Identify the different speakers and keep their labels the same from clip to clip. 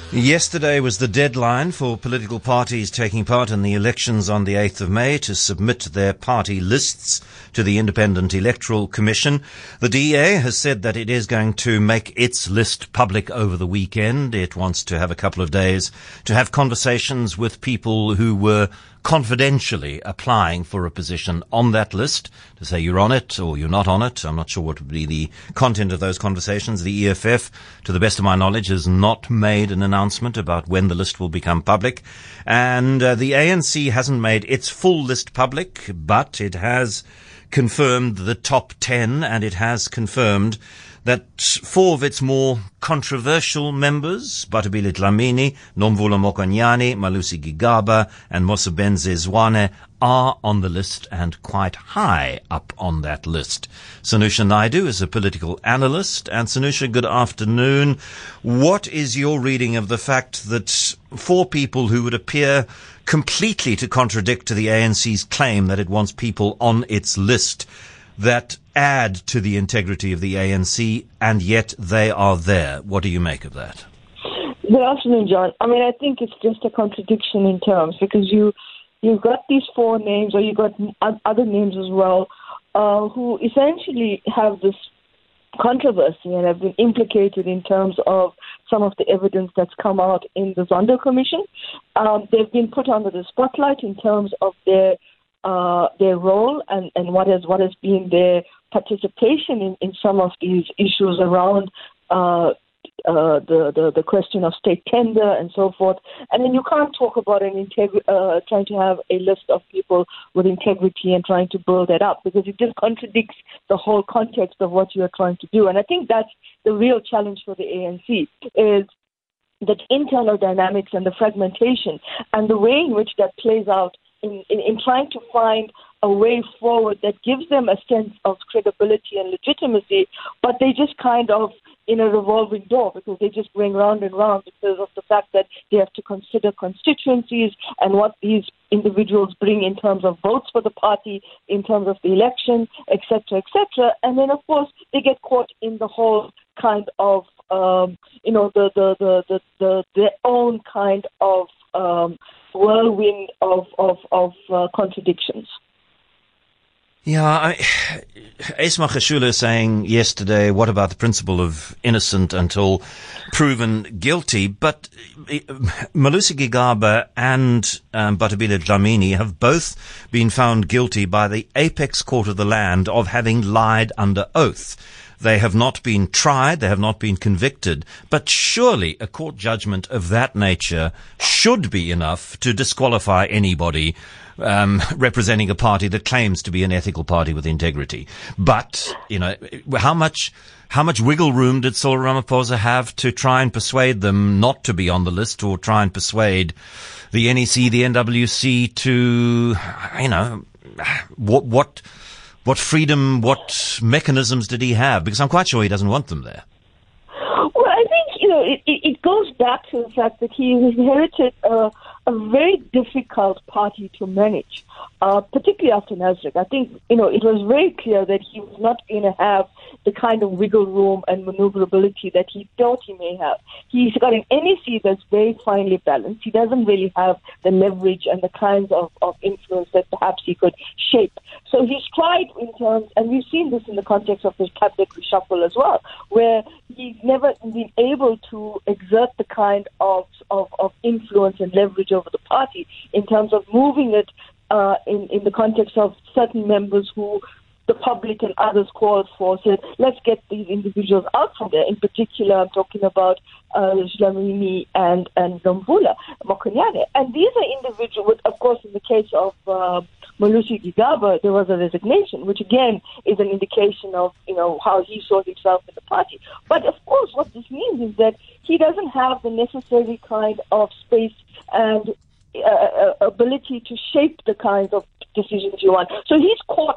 Speaker 1: Yesterday was the deadline for political parties taking part in the elections on the 8th of May to submit their party lists to the Independent Electoral Commission. The DA has said that it is going to make its list public over the weekend. It wants to have a couple of days to have conversations with people who were confidentially applying for a position on that list, to say you're on it or you're not on it. I'm not sure what would be the content of those conversations. The EFF, to the best of my knowledge, has not made an announcement about when the list will become public. And the ANC hasn't made its full list public, but it has confirmed the top 10, and it has confirmed that 4 of its more controversial members, Bathabile Dlamini, Nomvula Mokonyane, Malusi Gigaba, and Mosebenzi Zwane, are on the list and quite high up on that list. Sanusha Naidu is a political analyst. And Sanusha, good afternoon. What is your reading of the fact that 4 people who would appear completely to contradict the ANC's claim that it wants people on its list that add to the integrity of the ANC, and yet they are there? What do you make of that?
Speaker 2: Good afternoon, John. I think it's just a contradiction in terms, because you've got these 4 names, or you've got other names as well, who essentially have this controversy and have been implicated in terms of some of the evidence that's come out in the Zondo Commission. They've been put under the spotlight in terms of their role and what has been their participation in some of these issues around the question of state tender and so forth. And then you can't talk about trying to have a list of people with integrity and trying to build that up, because it just contradicts the whole context of what you are trying to do. And I think that's the real challenge for the ANC, is the internal dynamics and the fragmentation and the way in which that plays out in trying to find a way forward that gives them a sense of credibility and legitimacy, but they just kind of in a revolving door, because they just going round and round because of the fact that they have to consider constituencies and what these individuals bring in terms of votes for the party, in terms of the election, etc., etc. And then, of course, they get caught in the whole kind of, their own kind of whirlwind of contradictions.
Speaker 1: Yeah, Esma Khashula saying yesterday, what about the principle of innocent until proven guilty? But Malusi Gigaba and Bathabile Dlamini have both been found guilty by the apex court of the land of having lied under oath. They have not been tried, they have not been convicted, but surely a court judgment of that nature should be enough to disqualify anybody representing a party that claims to be an ethical party with integrity. But, how much wiggle room did Cyril Ramaphosa have to try and persuade them not to be on the list, or try and persuade the NEC, the NWC to, what freedom, what mechanisms did he have? Because I'm quite sure he doesn't want them there.
Speaker 2: Well, I think, it goes back to the fact that he inherited a very difficult party to manage, particularly after Nasrec. I think, it was very clear that he was not going to have the kind of wiggle room and maneuverability that he thought he may have. He's got an NEC that's very finely balanced. He doesn't really have the leverage and the kinds of influence that perhaps he could shape. So he's tried in terms, and we've seen this in the context of his cabinet reshuffle as well, where he's never been able to exert the kind of influence and leverage over the party in terms of moving it in the context of certain members who the public and others called for, said, let's get these individuals out from there. In particular, I'm talking about Dlamini and Nomvula Mokonyane. And these are individuals, of course, in the case of Malusi Gigaba, there was a resignation, which again is an indication of, how he saw himself in the party. But of course, what this means is that he doesn't have the necessary kind of space and ability to shape the kinds of decisions you want. So he's caught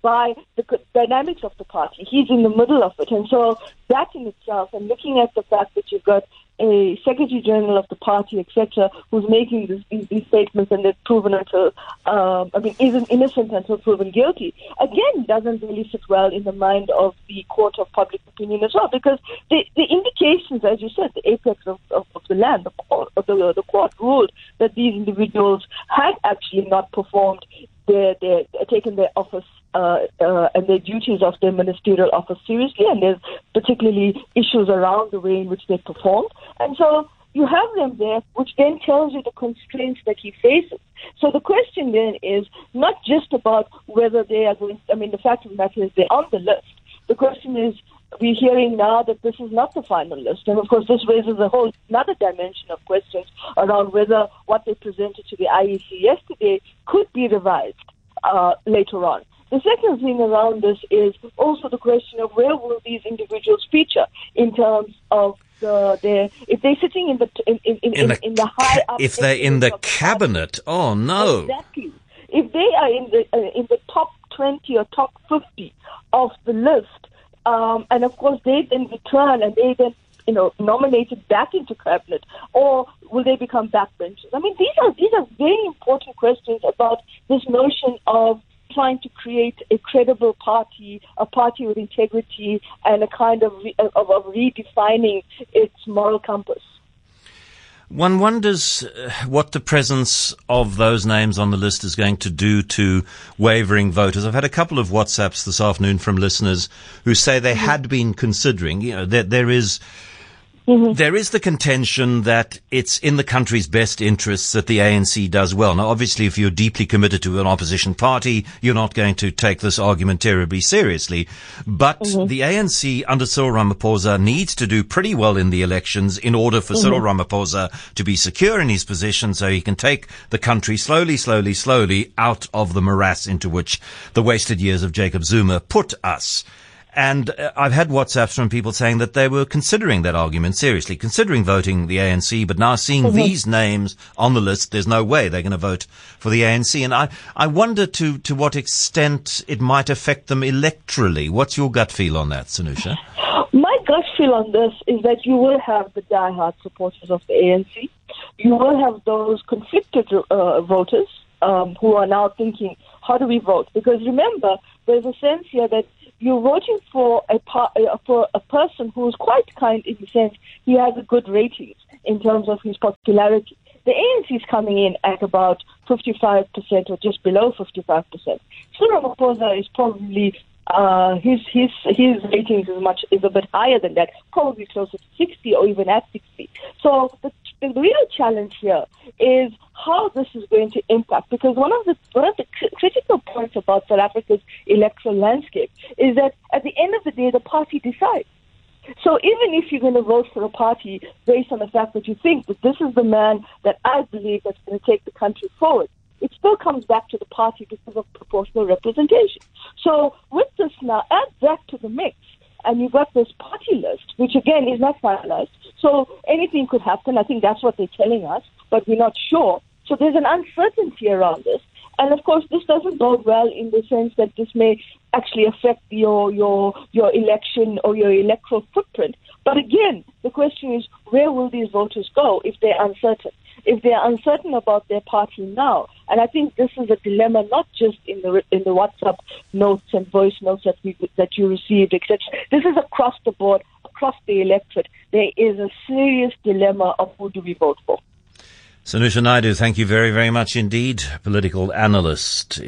Speaker 2: by the dynamics of the party. He's in the middle of it. And so that in itself, and looking at the fact that you've got a Secretary General of the party, etc., who's making these statements and they're proven until, isn't innocent until proven guilty, again, doesn't really sit well in the mind of the court of public opinion as well, because the indications, as you said, the apex of the land, the court ruled that these individuals had actually not performed taken their office and their duties of their ministerial office seriously, and there's particularly issues around the way in which they performed. And so you have them there, which then tells you the constraints that he faces. So the question then is not just about whether they are going, the fact of the matter is they're on the list. The question is, we're hearing now that this is not the final list. And of course, this raises a whole another dimension of questions around whether what they presented to the IEC yesterday could be revised later on. The second thing around this is also the question of where will these individuals feature in terms of if they're sitting in the high up,
Speaker 1: if they're in the cabinet. Oh no!
Speaker 2: Exactly. If they are in the top 20 or top 50 of the list, and of course they then return and they then nominated back into cabinet, or will they become backbenchers? These are very important questions about this notion of trying to create a credible party, a party with integrity, and a kind of redefining its moral compass.
Speaker 1: One wonders what the presence of those names on the list is going to do to wavering voters. I've had a couple of WhatsApps this afternoon from listeners who say they had been considering, there is the contention that it's in the country's best interests that the ANC does well. Now, obviously, if you're deeply committed to an opposition party, you're not going to take this argument terribly seriously. But the ANC under Cyril Ramaphosa needs to do pretty well in the elections in order for Cyril Ramaphosa to be secure in his position so he can take the country slowly out of the morass into which the wasted years of Jacob Zuma put us. And I've had WhatsApps from people saying that they were considering that argument seriously, considering voting the ANC, but now seeing these names on the list, there's no way they're going to vote for the ANC. And I wonder to what extent it might affect them electorally. What's your gut feel on that, Sanusha?
Speaker 2: My gut feel on this is that you will have the diehard supporters of the ANC. You will have those conflicted voters who are now thinking, how do we vote? Because remember, there's a sense here that you're voting for a person who is quite kind in the sense he has a good ratings in terms of his popularity. The ANC is coming in at about 55% or just below 55%. Cyril Ramaphosa is probably his ratings is a bit higher than that, probably closer to 60 or even at 60. So the real challenge here is how this is going to impact, because one of the critical points about South Africa's electoral landscape is that at the end of the day, the party decides. So even if you're going to vote for a party based on the fact that you think that this is the man that I believe that's going to take the country forward, it still comes back to the party because of proportional representation. So with this now, add that to the mix, and you've got this party list, which again is not finalized. So anything could happen. I think that's what they're telling us, but we're not sure. So there's an uncertainty around this. And of course, this doesn't bode well in the sense that this may actually affect your election or your electoral footprint. But again, the question is, where will these voters go if they're uncertain? If they are uncertain about their party now, and I think this is a dilemma not just in the WhatsApp notes and voice notes that you received, etc. This is across the board, across the electorate. There is a serious dilemma of who do we vote for.
Speaker 1: Sanusha Naidoo, thank you very, very much indeed. Political analyst.